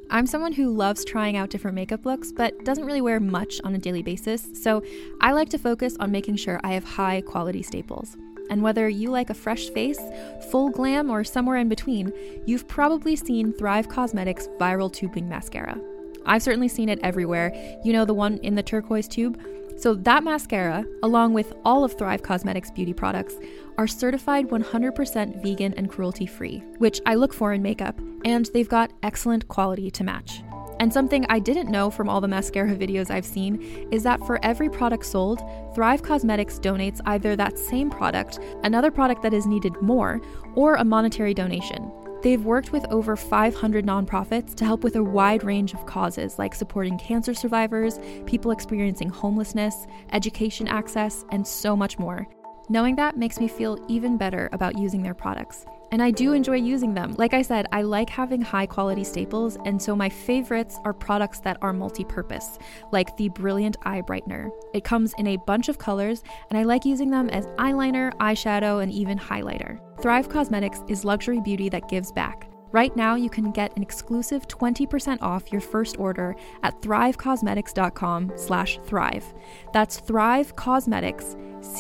I'm someone who loves trying out different makeup looks, but doesn't really wear much on a daily basis, so I like to focus on making sure I have high quality staples. And whether you like a fresh face, full glam, or somewhere in between, you've probably seen Thrive Causemetics Viral Tubing Mascara. I've certainly seen it everywhere. You know, the one in the turquoise tube? So that mascara, along with all of Thrive Causemetics beauty products, are certified 100% vegan and cruelty-free, which I look for in makeup, and they've got excellent quality to match. And something I didn't know from all the mascara videos I've seen is that for every product sold, Thrive Causemetics donates either that same product, another product that is needed more, or a monetary donation. They've worked with over 500 nonprofits to help with a wide range of causes like supporting cancer survivors, people experiencing homelessness, education access, and so much more. Knowing that makes me feel even better about using their products. And I do enjoy using them. Like I said, I like having high quality staples, and so my favorites are products that are multi-purpose, like the Brilliant Eye Brightener. It comes in a bunch of colors, and I like using them as eyeliner, eyeshadow, and even highlighter. Thrive Causemetics is luxury beauty that gives back. Right now, you can get an exclusive 20% off your first order at thrivecausemetics.com/thrive. That's Thrive Causemetics,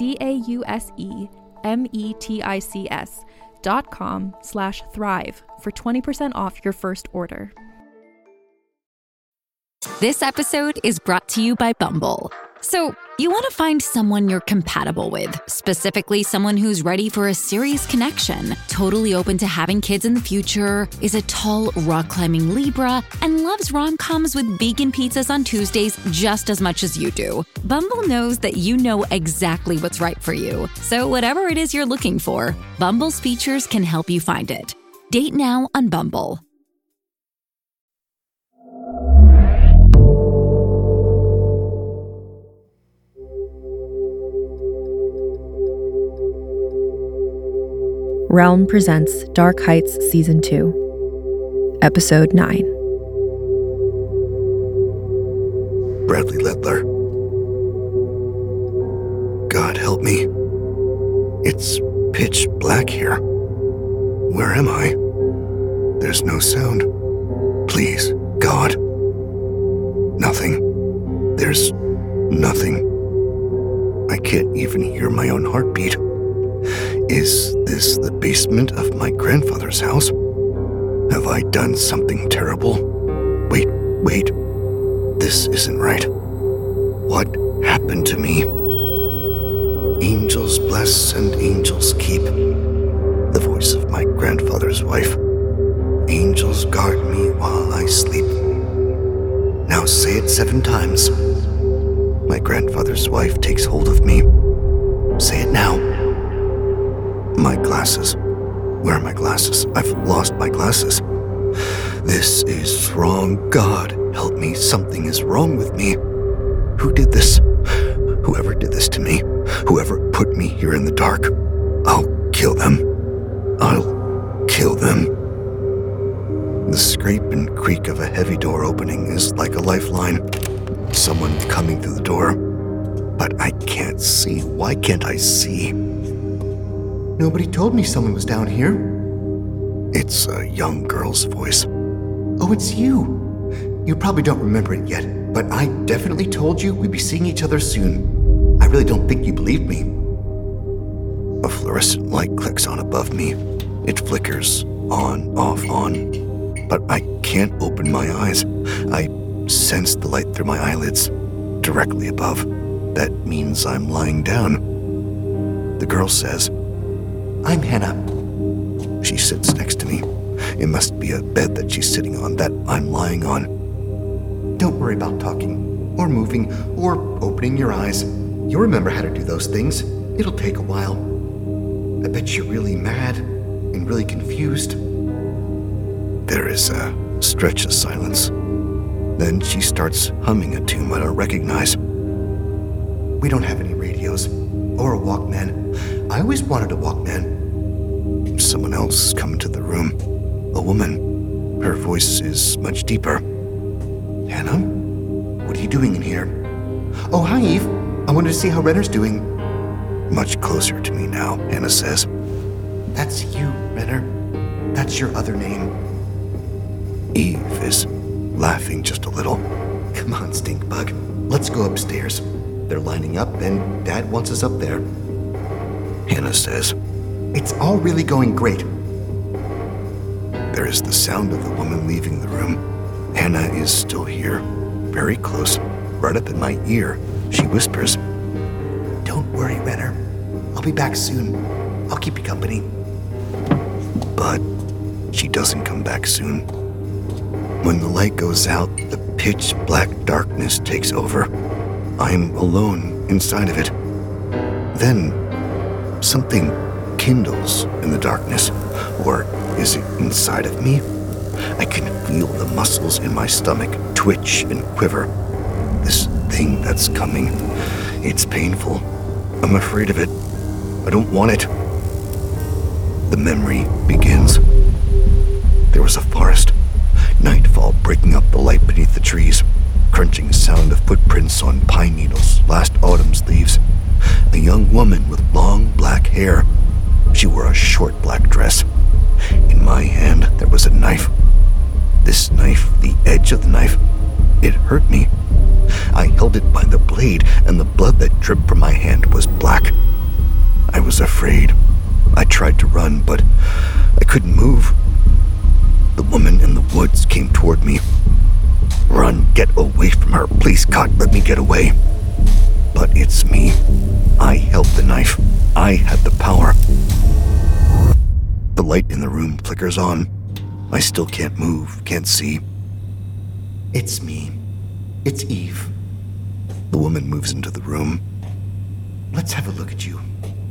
CAUSEMETICS.com/thrive for 20% off your first order. This episode is brought to you by Bumble. So, you want to find someone you're compatible with, specifically someone who's ready for a serious connection, totally open to having kids in the future, is a tall, rock-climbing Libra, and loves rom-coms with vegan pizzas on Tuesdays just as much as you do. Bumble knows that you know exactly what's right for you. So whatever it is you're looking for, Bumble's features can help you find it. Date now on Bumble. Realm presents Dark Heights Season 2, Episode 9. Bradley Ledler. God help me. It's pitch black here. Where am I? There's no sound. Please, God. Nothing. There's nothing. I can't even hear my own heartbeat. Is this the basement of my grandfather's house? Have I done something terrible? Wait. This isn't right. What happened to me? Angels bless and angels keep. The voice of my grandfather's wife. Angels guard me while I sleep. Now say it 7 times. My grandfather's wife takes hold of me. Say it now. My glasses. Where are my glasses? I've lost my glasses. This is wrong. God, help me. Something is wrong with me. Who did this? Whoever did this to me. Whoever put me here in the dark. I'll kill them. I'll kill them. The scrape and creak of a heavy door opening is like a lifeline. Someone coming through the door. But I can't see. Why can't I see? Nobody told me someone was down here. It's a young girl's voice. Oh, it's you. You probably don't remember it yet, but I definitely told you we'd be seeing each other soon. I really don't think you believed me. A fluorescent light clicks on above me. It flickers on, off, on. But I can't open my eyes. I sense the light through my eyelids, directly above. That means I'm lying down. The girl says, I'm Hannah. She sits next to me. It must be a bed that she's sitting on, that I'm lying on. Don't worry about talking, or moving, or opening your eyes. You'll remember how to do those things. It'll take a while. I bet you're really mad and really confused. There is a stretch of silence. Then she starts humming a tune I don't recognize. We don't have any radios, or a Walkman. I always wanted a Walkman. Someone else come into the room. A woman. Her voice is much deeper. Hannah? What are you doing in here? Oh, hi, Eve. I wanted to see how Renner's doing. Much closer to me now, Hannah says. That's you, Renner. That's your other name. Eve, is laughing just a little. Come on, Stinkbug. Let's go upstairs. They're lining up, and Dad wants us up there. Hannah says. It's all really going great. There is the sound of the woman leaving the room. Hannah is still here, very close, right up in my ear. She whispers, Don't worry, Renner. I'll be back soon. I'll keep you company. But she doesn't come back soon. When the light goes out, the pitch black darkness takes over. I'm alone inside of it. Then something kindles in the darkness. Or is it inside of me? I can feel the muscles in my stomach twitch and quiver. This thing that's coming, it's painful. I'm afraid of it. I don't want it. The memory begins. There was a forest. Nightfall breaking up the light beneath the trees. Crunching sound of footprints on pine needles, last autumn's leaves. A young woman with long black hair. She wore a short black dress. In my hand, there was a knife. This knife, the edge of the knife, it hurt me. I held it by the blade, and the blood that dripped from my hand was black. I was afraid. I tried to run, but I couldn't move. The woman in the woods came toward me. Run, get away from her. Please, God, let me get away. But it's me. I held the knife. I had the power. The light in the room flickers on. I still can't move, can't see. It's me. It's Eve. The woman moves into the room. Let's have a look at you.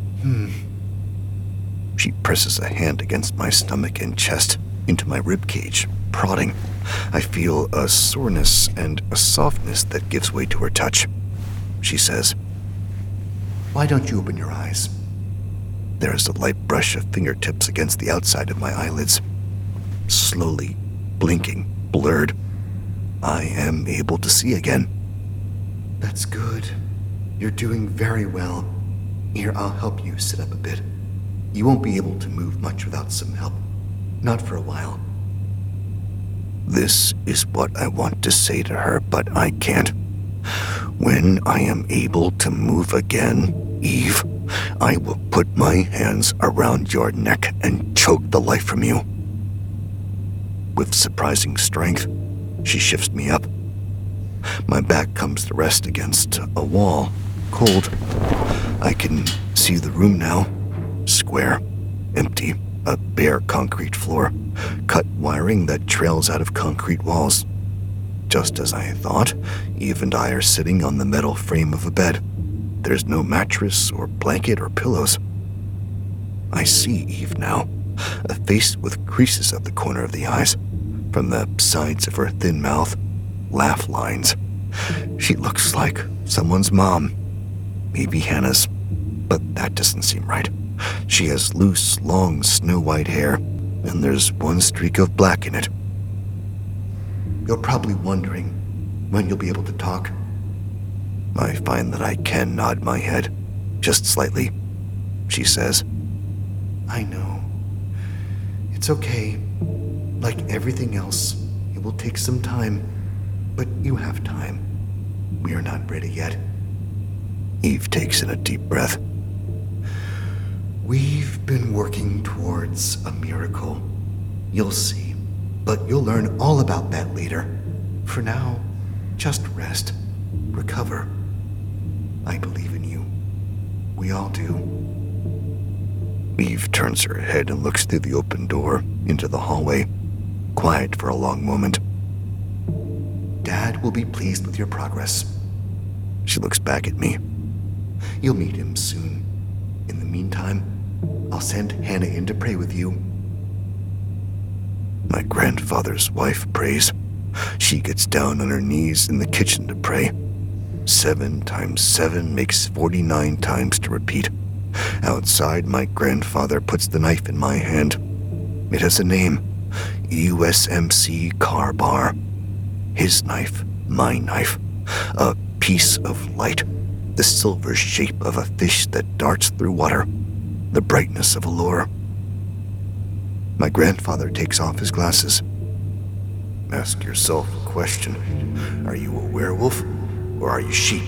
She presses a hand against my stomach and chest, into my ribcage, prodding. I feel a soreness and a softness that gives way to her touch. She says, Why don't you open your eyes? There is a light brush of fingertips against the outside of my eyelids. Slowly, blinking, blurred. I am able to see again. That's good. You're doing very well. Here, I'll help you sit up a bit. You won't be able to move much without some help. Not for a while. This is what I want to say to her, but I can't. When I am able to move again, Eve, I will put my hands around your neck and choke the life from you. With surprising strength, she shifts me up. My back comes to rest against a wall, cold. I can see the room now. Square, empty, a bare concrete floor, cut wiring that trails out of concrete walls. Just as I thought, Eve and I are sitting on the metal frame of a bed. There's no mattress or blanket or pillows. I see Eve now, a face with creases at the corner of the eyes. From the sides of her thin mouth, laugh lines. She looks like someone's mom. Maybe Hannah's, but that doesn't seem right. She has loose, long, snow-white hair, and there's one streak of black in it. You're probably wondering when you'll be able to talk. I find that I can nod my head, just slightly. She says, I know. It's okay. Like everything else, it will take some time, but you have time. We are not ready yet. Eve takes in a deep breath. We've been working towards a miracle. You'll see, but you'll learn all about that later. For now, just rest, recover. I believe in you. We all do. Eve turns her head and looks through the open door into the hallway, quiet for a long moment. Dad will be pleased with your progress. She looks back at me. You'll meet him soon. In the meantime, I'll send Hannah in to pray with you. My grandfather's wife prays. She gets down on her knees in the kitchen to pray. 7 times 7 makes 49 times to repeat. Outside, my grandfather puts the knife in my hand. It has a name, USMC Car Bar. His knife, my knife, a piece of light, the silver shape of a fish that darts through water, the brightness of a lure. My grandfather takes off his glasses. ask yourself a question. Are you a werewolf or are you sheep?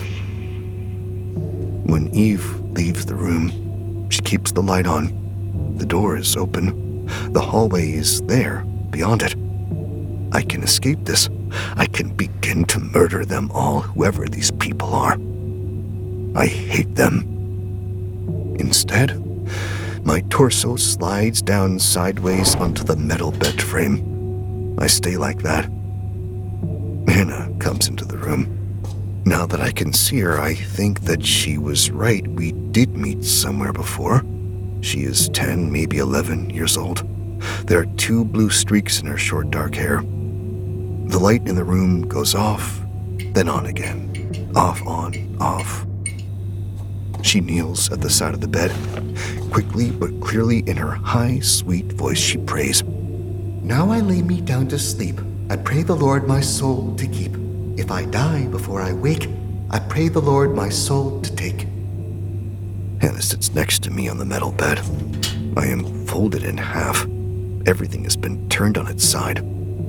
When Eve leaves the room, she keeps the light on. The door is open. The hallway is there, beyond it. I can escape this. I can begin to murder them all, whoever these people are. I hate them. Instead, my torso slides down sideways onto the metal bed frame. I stay like that. Hannah comes into the room. Now that I can see her, I think that she was right. We did meet somewhere before. She is 10, maybe 11 years old. There are 2 blue streaks in her short dark hair. The light in the room goes off, then on again. Off, on, off. She kneels at the side of the bed. Quickly but clearly in her high, sweet voice, she prays. Now I lay me down to sleep. I pray the Lord my soul to keep. If I die before I wake, I pray the Lord my soul to take. Hannah sits next to me on the metal bed. I am folded in half. Everything has been turned on its side.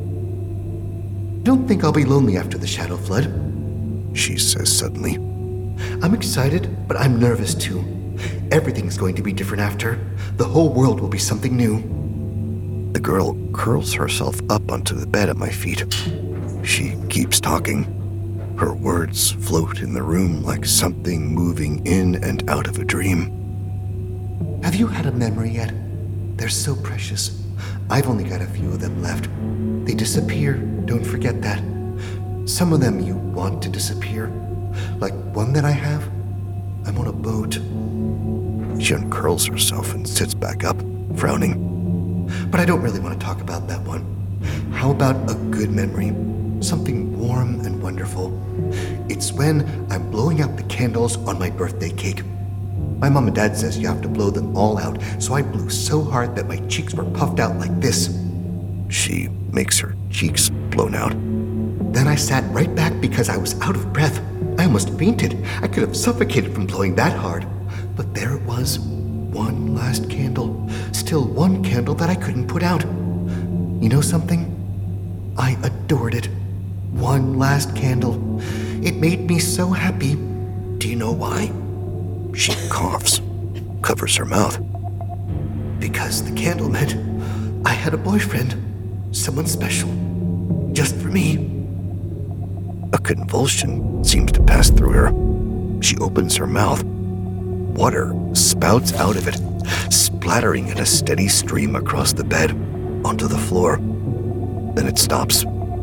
Don't think I'll be lonely after the shadow flood, she says suddenly. I'm excited, but I'm nervous too. Everything's going to be different after. The whole world will be something new. The girl curls herself up onto the bed at my feet. She keeps talking. Her words float in the room like something moving in and out of a dream. Have you had a memory yet? They're so precious. I've only got a few of them left. They disappear, don't forget that. Some of them you want to disappear. Like one that I have. I'm on a boat. She uncurls herself and sits back up, frowning. But I don't really want to talk about that one. How about a good memory? Something warm and wonderful. It's when I'm blowing out the candles on my birthday cake. My mom and dad says you have to blow them all out, so I blew so hard that my cheeks were puffed out like this. She makes her cheeks blown out. Then I sat right back because I was out of breath. I almost fainted. I could have suffocated from blowing that hard. But there it was. One last candle. Still one candle that I couldn't put out. You know something? I adored it. One last candle. It made me so happy. Do you know why? She coughs, covers her mouth. Because the candle meant I had a boyfriend. Someone special. Just for me. A convulsion seems to pass through her. She opens her mouth. Water spouts out of it, splattering in a steady stream across the bed, onto the floor. Then it stops.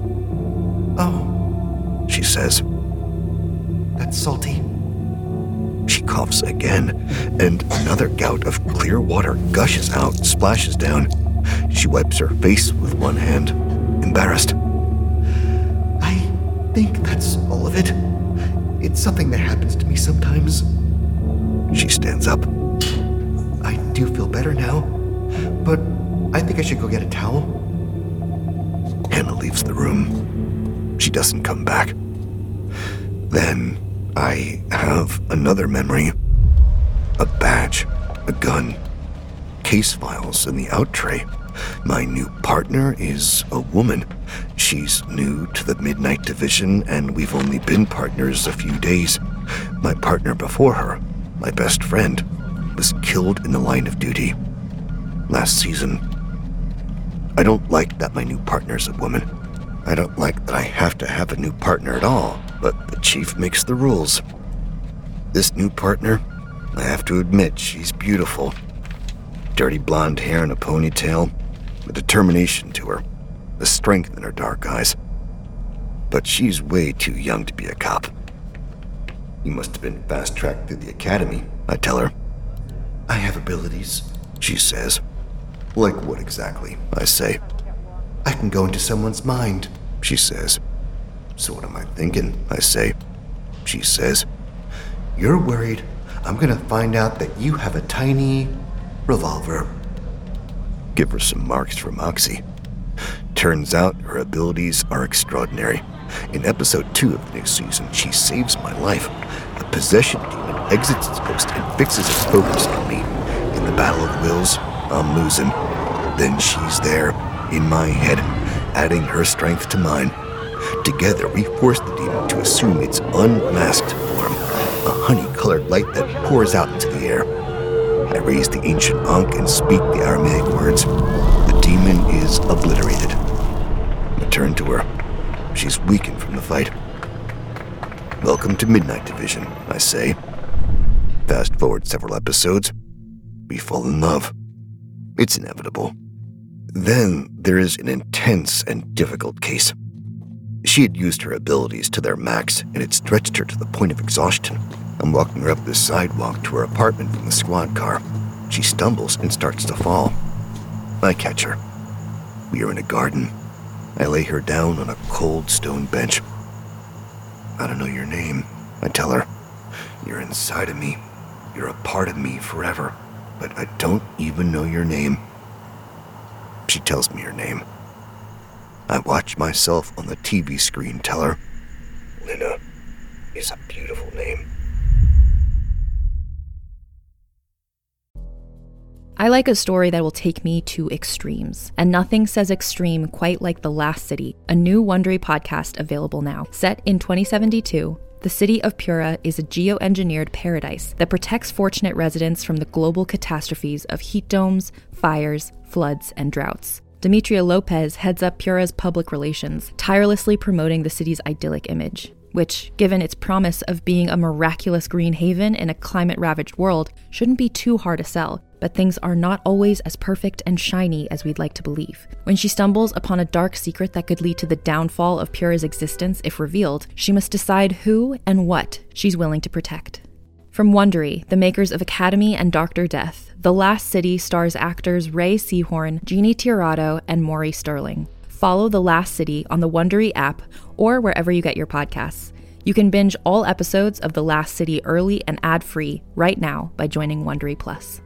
Oh, she says. That's salty. She coughs again, and another gout of clear water gushes out, splashes down. She wipes her face with one hand, embarrassed. I think that's all of it. It's something that happens to me sometimes. She stands up. I do feel better now, but I think I should go get a towel. Hannah leaves the room. She doesn't come back. Then I have another memory. A badge, a gun, case files in the out tray. My new partner is a woman. She's new to the Midnight Division, and we've only been partners a few days. My partner before her, my best friend, was killed in the line of duty last season. I don't like that my new partner's a woman. I don't like that I have to have a new partner at all, but the chief makes the rules. This new partner, I have to admit, she's beautiful. Dirty blonde hair and a ponytail, a determination to her, a strength in her dark eyes. But she's way too young to be a cop. You must have been fast-tracked through the academy, I tell her. I have abilities, she says. Like what exactly? I say. I can go into someone's mind, she says. So what am I thinking? I say. She says. You're worried I'm gonna find out that you have a tiny revolver. Give her some marks for Moxie. Turns out her abilities are extraordinary. In episode 2 of the new season, she saves my life. A possession demon exits its post and fixes its focus on me. In the battle of wills, I'm losing. Then she's there, in my head, adding her strength to mine. Together, we force the demon to assume its unmasked form, a honey-colored light that pours out into the air. I raise the ancient Ankh and speak the Aramaic words. The demon is obliterated. I turn to her. She's weakened from the fight. Welcome to Midnight Division, I say. Fast forward several episodes. We fall in love. It's inevitable. Then there is an intense and difficult case. She had used her abilities to their max, and it stretched her to the point of exhaustion. I'm walking her up the sidewalk to her apartment from the squad car. She stumbles and starts to fall. I catch her. We are in a garden. I lay her down on a cold stone bench. I don't know your name, I tell her. You're inside of me. You're a part of me forever, but I don't even know your name. She tells me her name. I watch myself on the TV screen tell her, Lena is a beautiful name. I like a story that will take me to extremes, and nothing says extreme quite like The Last City, a new Wondery podcast available now. Set in 2072, the city of Pura is a geoengineered paradise that protects fortunate residents from the global catastrophes of heat domes, fires, floods, and droughts. Demetria Lopez heads up Pura's public relations, tirelessly promoting the city's idyllic image, which, given its promise of being a miraculous green haven in a climate-ravaged world, shouldn't be too hard to sell. But things are not always as perfect and shiny as we'd like to believe. When she stumbles upon a dark secret that could lead to the downfall of Pura's existence if revealed, she must decide who and what she's willing to protect. From Wondery, the makers of Academy and Dr. Death, The Last City stars actors Ray Seahorn, Jeannie Tirado, and Maury Sterling. Follow The Last City on the Wondery app or wherever you get your podcasts. You can binge all episodes of The Last City early and ad-free right now by joining Wondery Plus.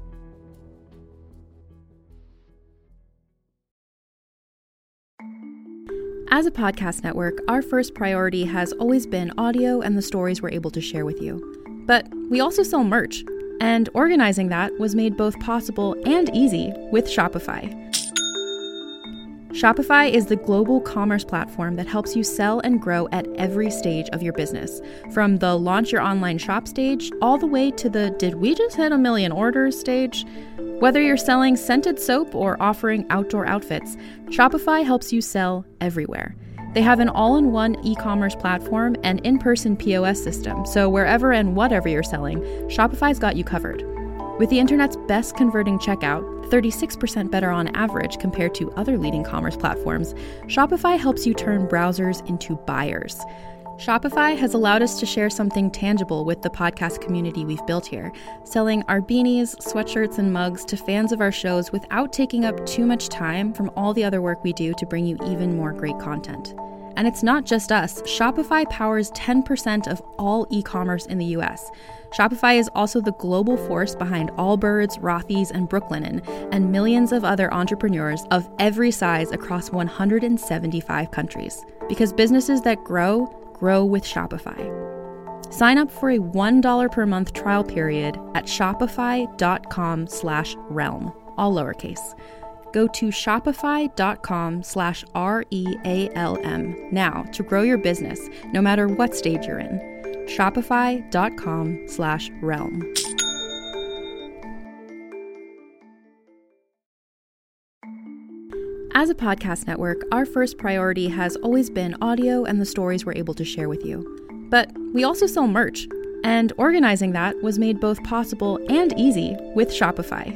As a podcast network, our first priority has always been audio and the stories we're able to share with you. But we also sell merch, and organizing that was made both possible and easy with Shopify. Shopify is the global commerce platform that helps you sell and grow at every stage of your business, from the launch your online shop stage all the way to the did we just hit 1 million orders stage. Whether you're selling scented soap or offering outdoor outfits, Shopify helps you sell everywhere. They have an all-in-one e-commerce platform and in-person POS system, so wherever and whatever you're selling, Shopify's got you covered. With the internet's best converting checkout, 36% better on average compared to other leading commerce platforms, Shopify helps you turn browsers into buyers. Shopify has allowed us to share something tangible with the podcast community we've built here, selling our beanies, sweatshirts, and mugs to fans of our shows without taking up too much time from all the other work we do to bring you even more great content. And it's not just us. Shopify powers 10% of all e-commerce in the US. Shopify is also the global force behind Allbirds, Rothy's, and Brooklinen, and millions of other entrepreneurs of every size across 175 countries. Because businesses that grow with Shopify. Sign up for a $1 per month trial period at shopify.com/realm, all lowercase. Go to shopify.com/REALM now to grow your business, no matter what stage you're in. Shopify.com/realm. As a podcast network, our first priority has always been audio and the stories we're able to share with you. But we also sell merch, and organizing that was made both possible and easy with Shopify.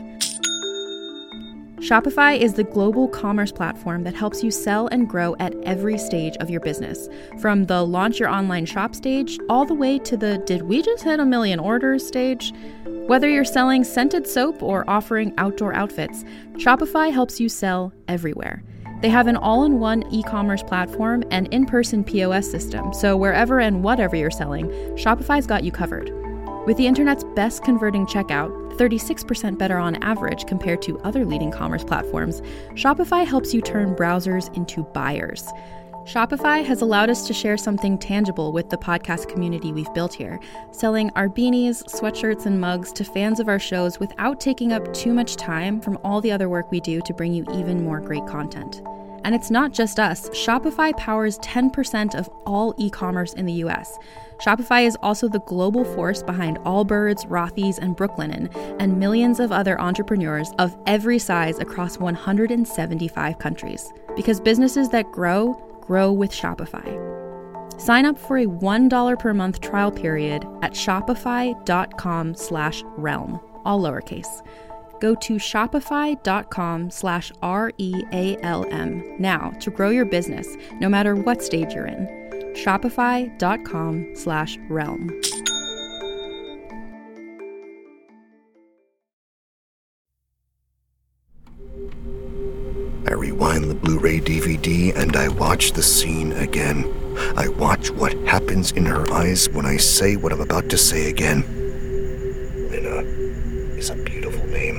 Shopify is the global commerce platform that helps you sell and grow at every stage of your business, from the launch your online shop stage all the way to the did we just hit 1 million orders stage. Whether you're selling scented soap or offering outdoor outfits, Shopify helps you sell everywhere. They have an all-in-one e-commerce platform and in-person POS system, so wherever and whatever you're selling, Shopify's got you covered. With the internet's best converting checkout, 36% better on average compared to other leading commerce platforms, Shopify helps you turn browsers into buyers. Shopify has allowed us to share something tangible with the podcast community we've built here, selling our beanies, sweatshirts, and mugs to fans of our shows without taking up too much time from all the other work we do to bring you even more great content. And it's not just us. Shopify powers 10% of all e-commerce in the US. Shopify is also the global force behind Allbirds, Rothy's, and Brooklinen, and millions of other entrepreneurs of every size across 175 countries. Because businesses that grow with Shopify. Sign up for a $1 per month trial period at shopify.com/realm, all lowercase. Go to shopify.com/REALM now to grow your business, no matter what stage you're in. Shopify.com/realm. I rewind the Blu-ray DVD and I watch the scene again. I watch what happens in her eyes when I say what I'm about to say again. Minna is a beautiful name.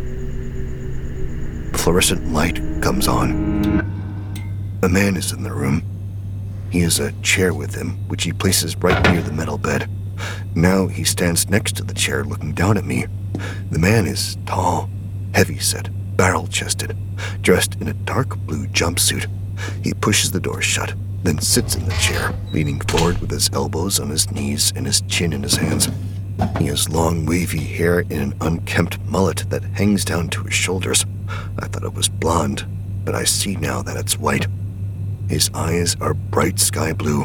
Fluorescent light comes on. A man is in the room. He has a chair with him, which he places right near the metal bed. Now he stands next to the chair looking down at me. The man is tall, heavy-set, barrel-chested, dressed in a dark blue jumpsuit. He pushes the door shut, then sits in the chair, leaning forward with his elbows on his knees and his chin in his hands. He has long, wavy hair in an unkempt mullet that hangs down to his shoulders. I thought it was blonde, but I see now that it's white. His eyes are bright sky blue.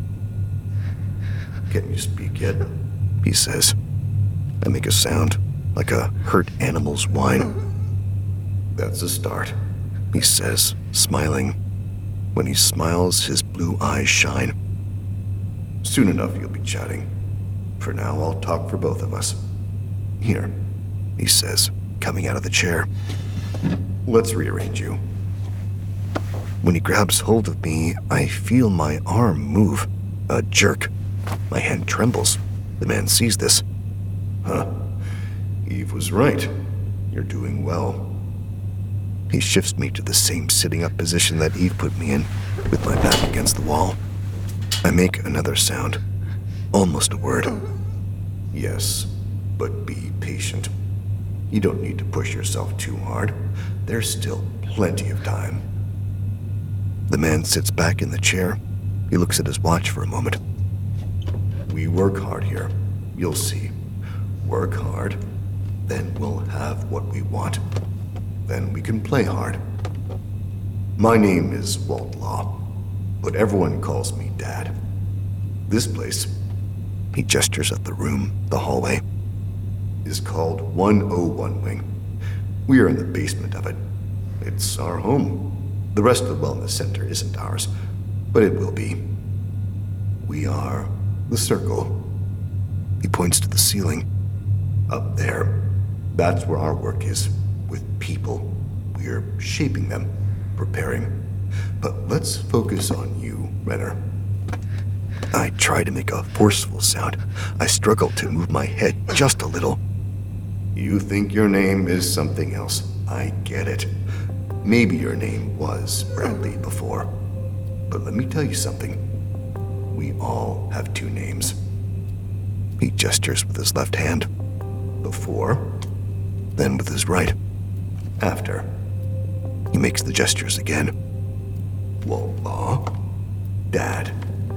"Can you speak yet?" he says. I make a sound, like a hurt animal's whine. "That's a start," he says, smiling. When he smiles, his blue eyes shine. "Soon enough you'll be chatting. For now, I'll talk for both of us. Here," he says, coming out of the chair. "Let's rearrange you." When he grabs hold of me, I feel my arm move, a jerk. My hand trembles. The man sees this. "Huh, Eve was right. You're doing well." He shifts me to the same sitting-up position that Eve put me in, with my back against the wall. I make another sound, almost a word. "Yes, but be patient. You don't need to push yourself too hard. There's still plenty of time." The man sits back in the chair. He looks at his watch for a moment. "We work hard here. You'll see. Work hard, then we'll have what we want. Then we can play hard. My name is Walt Law, but everyone calls me Dad. This place," he gestures at the room, the hallway, "is called 101 Wing. We are in the basement of it. It's our home. The rest of the wellness center isn't ours, but it will be. We are the Circle." He points to the ceiling. "Up there, that's where our work is. With people, we're shaping them, preparing. But let's focus on you, Renner." I try to make a forceful sound. I struggle to move my head just a little. "You think your name is something else. I get it. Maybe your name was Bradley before. But let me tell you something. We all have two names." He gestures with his left hand. Before, then with his right. After. He makes the gestures again. "Walt Law, Dad."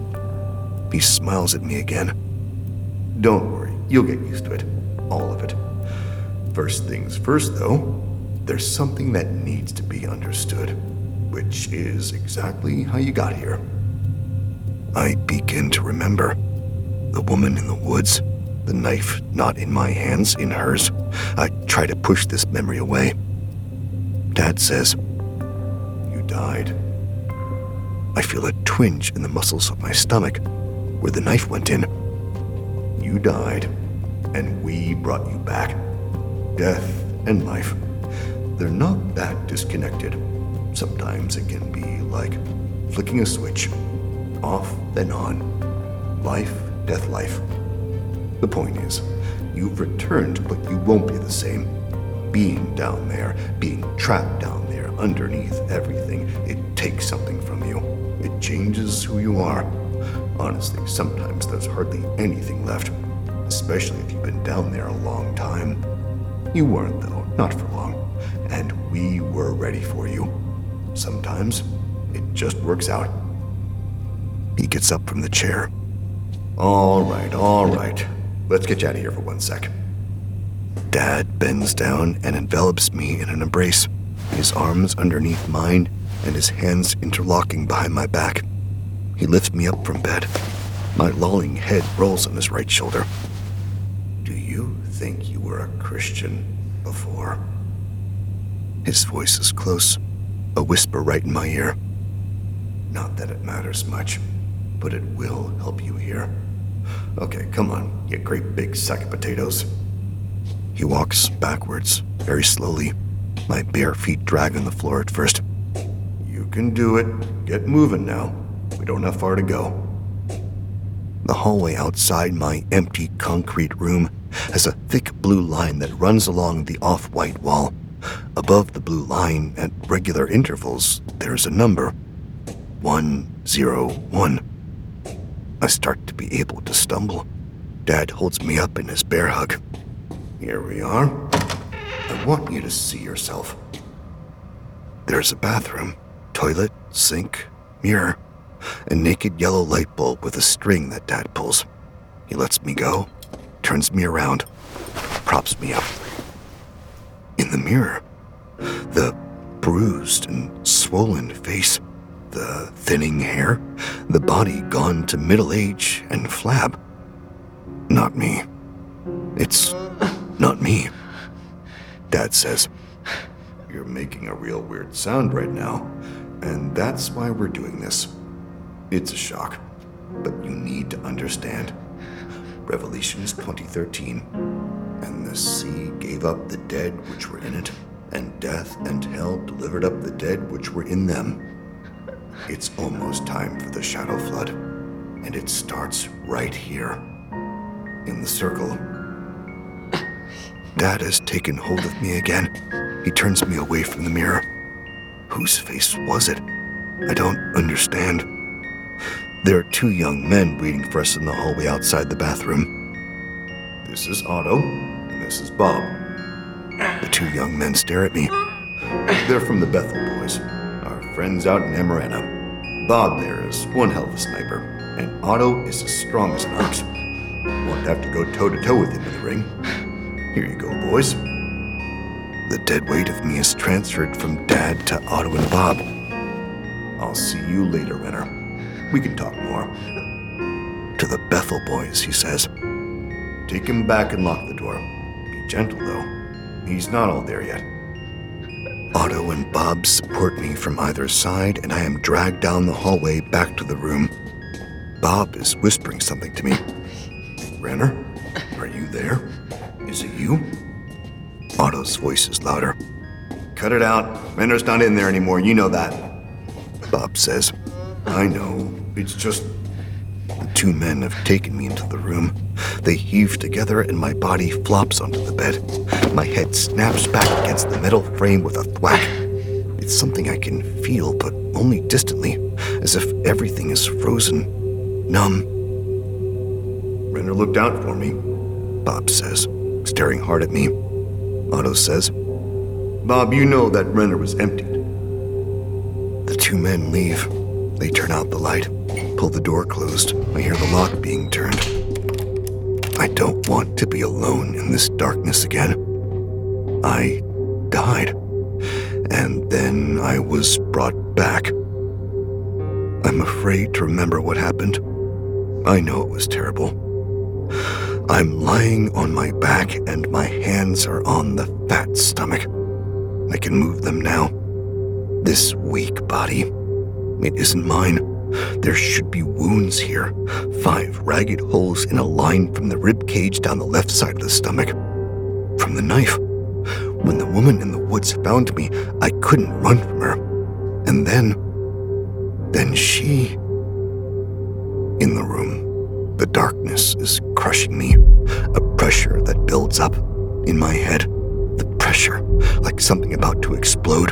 He smiles at me again. "Don't worry, you'll get used to it. All of it. First things first, though, there's something that needs to be understood, which is exactly how you got here." I begin to remember. The woman in the woods, the knife not in my hands, in hers. I try to push this memory away. Dad says, "You died." I feel a twinge in the muscles of my stomach, where the knife went in. "You died, and we brought you back. Death and life, they're not that disconnected. Sometimes it can be like flicking a switch, off then on. Life, death, life. The point is, you've returned, but you won't be the same. Being down there, being trapped down there, underneath everything, it takes something from you. It changes who you are. Honestly, sometimes there's hardly anything left, especially if you've been down there a long time. You weren't, though, not for long, and we were ready for you. Sometimes It just works out. He gets up from the chair. All right. Let's get you out of here for 1 sec. Dad bends down and envelops me in an embrace, his arms underneath mine and his hands interlocking behind my back. He lifts me up from bed. My lolling head rolls on his right shoulder. Do you think you were a Christian before? His voice is close, a whisper right in my ear. Not that it matters much, but it will help you here. Okay, come on, you great big sack of potatoes. He walks backwards, very slowly. My bare feet drag on the floor at first. You can do it. Get moving now. We don't have far to go. The hallway outside my empty concrete room has a thick blue line that runs along the off-white wall. Above the blue line, at regular intervals, there's a number. 101. I start to be able to stumble. Dad holds me up in his bear hug. Here we are. I want you to see yourself. There's a bathroom, toilet, sink, mirror, a naked yellow light bulb with a string that Dad pulls. He lets me go, turns me around, props me up. In the mirror, the bruised and swollen face, the thinning hair, the body gone to middle age and flab. Not me. It's not me. Dad says, you're making a real weird sound right now, and that's why we're doing this. It's a shock, but you need to understand. Revelations 20:13. And the sea gave up the dead which were in it, and death and hell delivered up the dead which were in them. It's almost time for the shadow flood, and it starts right here, in the circle. Dad has taken hold of me again. He turns me away from the mirror. Whose face was it? I don't understand. There are 2 young men waiting for us in the hallway outside the bathroom. This is Otto, and this is Bob. The 2 young men stare at me. They're from the Bethel Boys, our friends out in Amarana. Bob there is one hell of a sniper, and Otto is as strong as an ox. Won't have to go toe-to-toe with him in the ring. Here you go, boys. The dead weight of me is transferred from Dad to Otto and Bob. I'll see you later, Renner. We can talk more. To the Bethel Boys, he says. Take him back and lock the door. Be gentle, though. He's not all there yet. Otto and Bob support me from either side, and I am dragged down the hallway back to the room. Bob is whispering something to me. Renner, are you there? Is it you? Otto's voice is louder. Cut it out. Renner's not in there anymore, you know that. Bob says, I know, it's just... The 2 men have taken me into the room. They heave together and my body flops onto the bed. My head snaps back against the metal frame with a thwack. It's something I can feel, but only distantly, as if everything is frozen, numb. Renner looked out for me, Bob says, staring hard at me. Otto says, Bob, you know that Renner was emptied. The 2 men leave. They turn out the light, pull the door closed. I hear the lock being turned. I don't want to be alone in this darkness again. I died, and then I was brought back. I'm afraid to remember what happened. I know it was terrible. I'm lying on my back and my hands are on the fat stomach. I can move them now. This weak body, it isn't mine. There should be wounds here. 5 ragged holes in a line from the rib cage down the left side of the stomach. From the knife. When the woman in the woods found me, I couldn't run from her. And then she... In the room, the darkness is crushing me. A pressure that builds up in my head. The pressure, like something about to explode.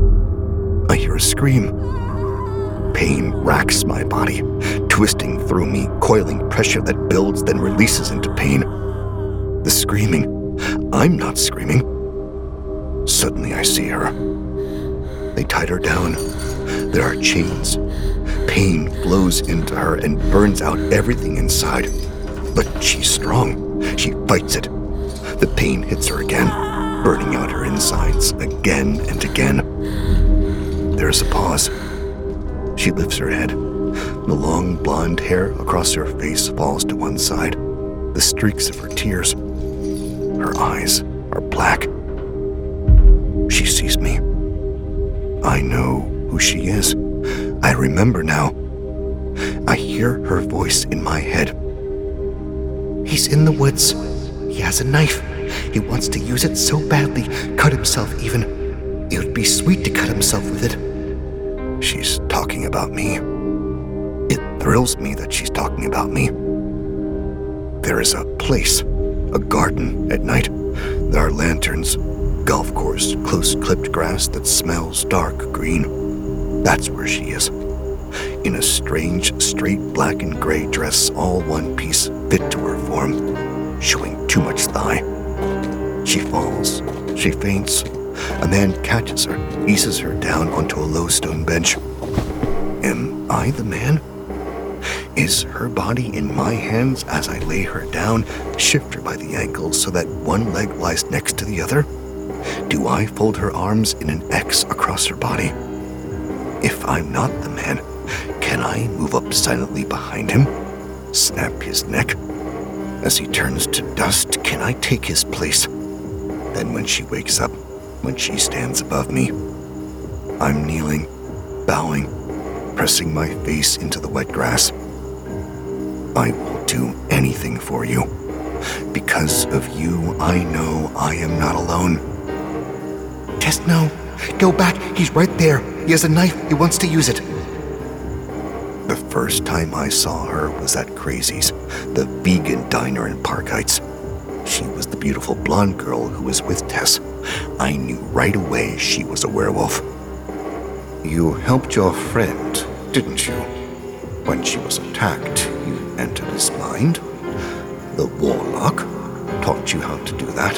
I hear a scream. Pain racks my body, twisting through me, coiling pressure that builds then releases into pain. The screaming. I'm not screaming. Suddenly I see her. They tied her down. There are chains. Pain flows into her and burns out everything inside. But she's strong. She fights it. The pain hits her again, burning out her insides again and again. There's a pause. She lifts her head. The long blonde hair across her face falls to one side. The streaks of her tears. Her eyes are black. She sees me. I know who she is. I remember now. I hear her voice in my head. He's in the woods. He has a knife. He wants to use it so badly, cut himself even. It would be sweet to cut himself with it. She's talking about me. It thrills me that she's talking about me. There is a place, a garden at night. There are lanterns, golf course, close-clipped grass that smells dark green. That's where she is. In a strange, straight black and gray dress, all one piece, fit to her form, showing too much thigh. She falls. She faints. A man catches her, eases her down onto a low stone bench. Am I the man? Is her body in my hands as I lay her down, shift her by the ankles so that one leg lies next to the other? Do I fold her arms in an X across her body? If I'm not the man, can I move up silently behind him, snap his neck? As he turns to dust, can I take his place? Then when she wakes up, when she stands above me, I'm kneeling, bowing, pressing my face into the wet grass. I will do anything for you. Because of you, I know I am not alone. Tess, no. Go back. He's right there. He has a knife. He wants to use it. The first time I saw her was at Crazy's, the vegan diner in Park Heights. She was the beautiful blonde girl who was with Tess. I knew right away she was a werewolf. You helped your friend, didn't you? When she was attacked, you entered his mind. The warlock taught you how to do that.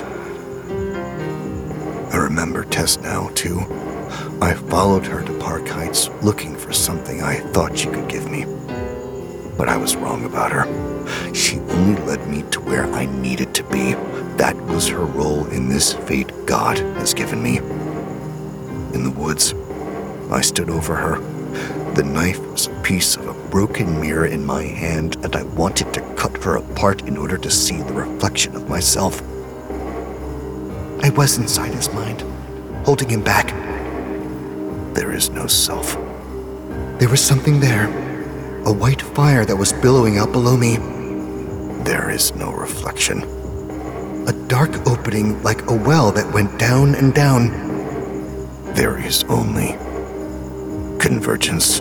I remember Tess now, too. I followed her to Park Heights looking for something I thought she could give me. But I was wrong about her. She only led me to where I needed to be. That was her role in this fate God has given me. In the woods, I stood over her. The knife was a piece of a broken mirror in my hand, and I wanted to cut her apart in order to see the reflection of myself. I was inside his mind, holding him back. There is no self. There was something there, a white fire that was billowing out below me. There is no reflection. A dark opening like a well that went down and down. There is only convergence.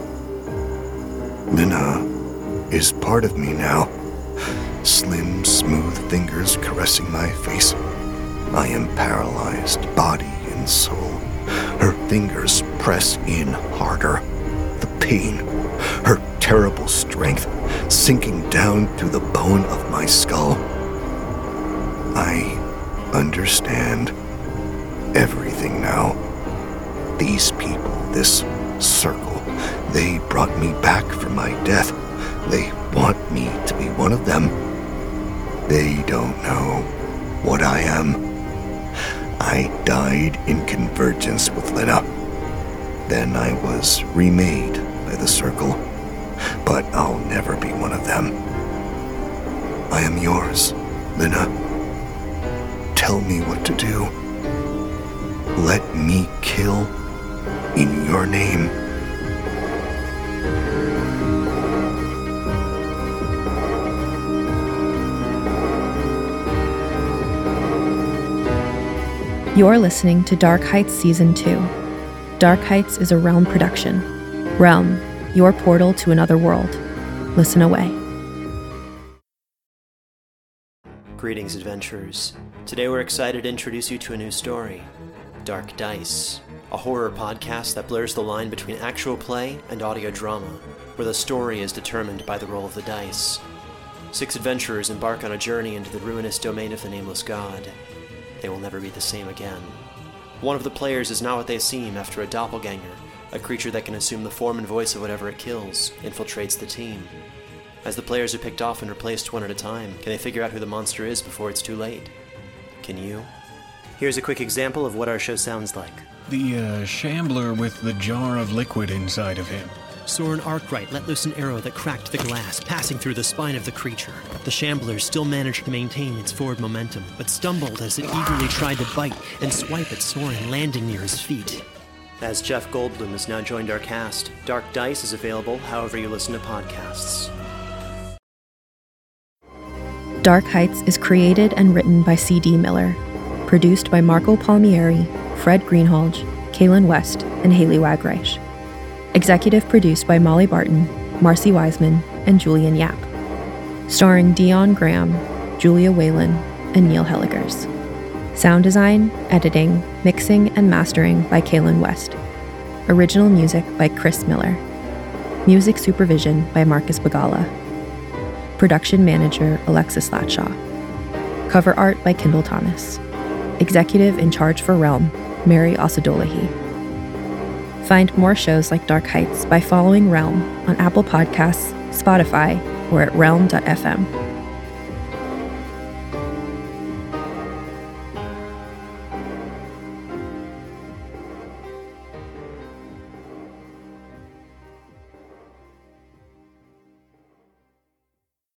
Lena is part of me now. Slim, smooth fingers caressing my face. I am paralyzed, body and soul. Her fingers press in harder. The pain, her terrible strength, sinking down through the bone of my skull. I understand everything now. These people, this circle, they brought me back from my death. They want me to be one of them. They don't know what I am. I died in convergence with Lena. Then I was remade by the circle. But I'll never be one of them. I am yours, Lena. Tell me what to do. Let me kill in your name. You're listening to Dark Heights Season 2. Dark Heights is a Realm production. Realm, your portal to another world. Listen away. Greetings, adventurers. Today we're excited to introduce you to a new story, Dark Dice, a horror podcast that blurs the line between actual play and audio drama, where the story is determined by the roll of the dice. 6 adventurers embark on a journey into the ruinous domain of the Nameless God. They will never be the same again. One of the players is not what they seem after a doppelganger, a creature that can assume the form and voice of whatever it kills, infiltrates the team. As the players are picked off and replaced one at a time, can they figure out who the monster is before it's too late? Can you? Here's a quick example of what our show sounds like. The shambler with the jar of liquid inside of him. Soren Arkwright let loose an arrow that cracked the glass, passing through the spine of the creature. The shambler still managed to maintain its forward momentum, but stumbled as it eagerly tried to bite and swipe at Soren, landing near his feet. As Jeff Goldblum has now joined our cast, Dark Dice is available however you listen to podcasts. Dark Heights is created and written by C.D. Miller, produced by Marco Palmieri, Fred Greenhalgh, Kaylin West, and Haley Wagreich. Executive produced by Molly Barton, Marcy Wiseman, and Julian Yap. Starring Dion Graham, Julia Whalen, and Neil Helligers. Sound design, editing, mixing, and mastering by Kaylin West. Original music by Chris Miller. Music supervision by Marcus Bagala. Production manager Alexis Latshaw. Cover art by Kendall Thomas. Executive in charge for Realm, Mary Osadolahi. Find more shows like Dark Heights by following Realm on Apple Podcasts, Spotify, or at realm.fm.